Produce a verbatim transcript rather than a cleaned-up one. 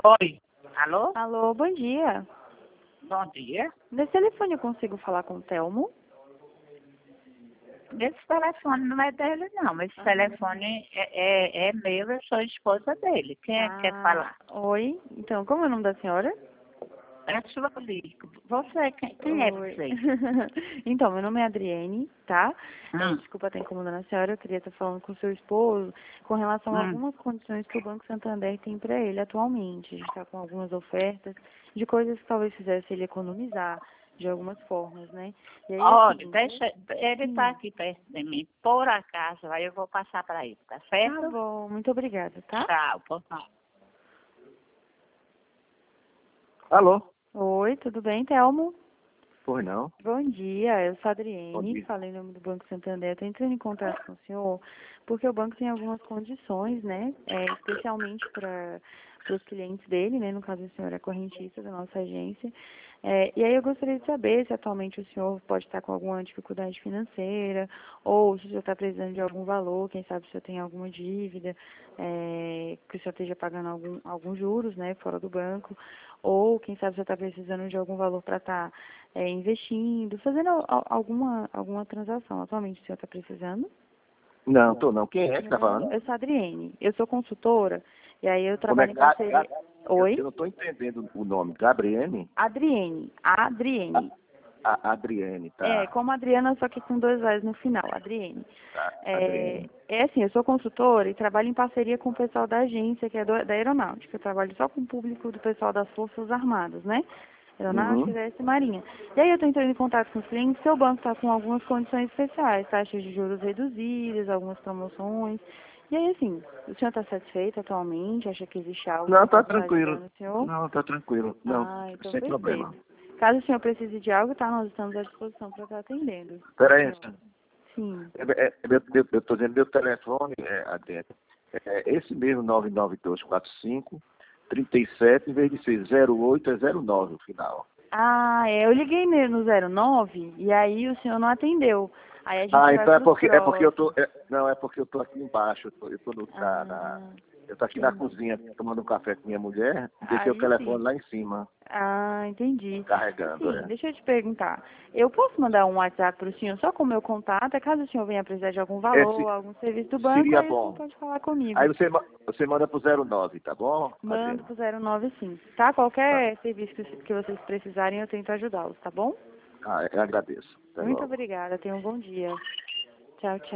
Oi. Alô? Alô, bom dia. Bom dia. Nesse telefone eu consigo falar com o Telmo? Esse telefone não é dele, não. Esse Ah. telefone é, é, é meu, eu sou esposa dele. Quem é que quer falar? Oi, então, como é o nome da senhora? É a sua lírica. Você, quem, quem é Oi. você? Então, meu nome é Adriene, tá? É, Hum, desculpa estar incomodando a senhora, eu queria estar falando com o seu esposo com relação a hum. algumas condições que o Banco Santander tem para ele atualmente. A gente está com algumas ofertas de coisas que talvez fizesse ele economizar de algumas formas, né? E aí, Olha, assim, deixa, ele está hum, aqui perto de mim. Por acaso, aí eu vou passar para ele, tá tá certo? bom, muito obrigada, tá? Tchau, por favor. Alô? Oi, tudo bem, Telmo? Pois não. Bom dia, eu sou a Bom Adriene, dia. falei em nome do Banco Santander. Estou entrando em contato com o senhor porque o banco tem algumas condições, né, é, especialmente para os clientes dele, né, no caso o senhor é correntista da nossa agência. É, e aí eu gostaria de saber se atualmente o senhor pode estar com alguma dificuldade financeira ou se o senhor está precisando de algum valor, quem sabe se o senhor tem alguma dívida, é, que o senhor esteja pagando algum, alguns juros, né, fora do banco, ou quem sabe se o senhor está precisando de algum valor para estar é, investindo, fazendo al- alguma, alguma transação. Atualmente o senhor está precisando? Não, tô não. Quem é que tá Não, falando? eu sou a Adriene, eu sou consultora, e aí eu Como é trabalho em que... Ga- parceria. Ga- Eu, Oi? eu não tô entendendo o nome. Gabriene? Adriene, Adriene. A, a Adriene, É, tá. como Adriana, só que com dois A's no final, Adriene. Tá, É, Adriene. é assim, eu sou consultora e trabalho em parceria com o pessoal da agência, que é do- da aeronáutica. Eu trabalho só com o público do pessoal das Forças Armadas, né? Aeronáutica, Uhum. Exército e Marinha. E aí eu estou entrando em contato com os clientes, seu banco está com algumas condições especiais, taxas de juros reduzidas, algumas promoções. E aí, assim, o senhor está satisfeito atualmente? Acha que existe algo que Não, eu tá possa estar tranquilo. ajudando o senhor? Não, tá tranquilo. Não, Ah, então sem perfeito. problema. Caso o senhor precise de algo, tá? Nós estamos à disposição para estar atendendo. Espera aí. Sim. É, é, é, meu- meu- eu tô dizendo meu telefone, é, Adriene, é esse mesmo nove nove dois quatro cinco, trinta e sete, em vez de ser zero oito, é zero nove o final. Ah, é, eu liguei nele no zero nove e aí o senhor não atendeu. Aí a gente Ah, vai então é para os porque, é porque eu tô. próximos. É, não, é porque eu tô aqui embaixo, eu tô, eu tô no, na, na- Ah, eu tô aqui na entendi. cozinha tomando um café com minha mulher e deixei o Aí telefone sim. lá em cima, Ah, entendi. carregando, Assim, é. deixa eu te perguntar. Eu posso mandar um WhatsApp para o senhor só com o meu contato? É caso o senhor venha precisar de algum valor, Esse algum serviço do banco, seria aí o senhor bom. pode falar comigo. Aí você, ma- você manda pro zero nove, tá bom, Mando Adriano? pro zero nove sim, tá? Tá. Qualquer serviço que que vocês precisarem, eu tento ajudá-los, tá bom? Ah, eu agradeço. Até Muito logo. obrigada. Tenha um bom dia. Tchau, tchau.